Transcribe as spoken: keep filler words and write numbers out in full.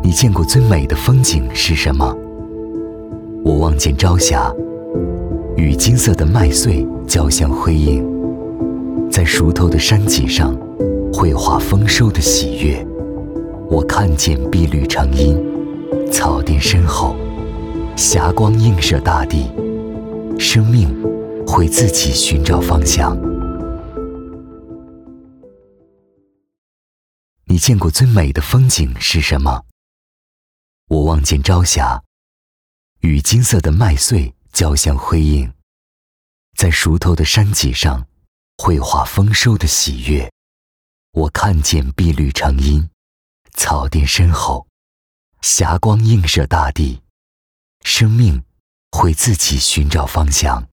你见过最美的风景是什么？我望见朝霞，与金色的麦穗交相辉映，在熟透的山脊上绘画丰收的喜悦。我看见碧绿成荫，草甸深厚，霞光映射大地，生命会自己寻找方向。你见过最美的风景是什么？我望见朝霞，与金色的麦穗交相辉映，在熟透的山脊上绘画丰收的喜悦。我看见碧绿成荫，草甸深厚，霞光映射大地，生命会自己寻找方向。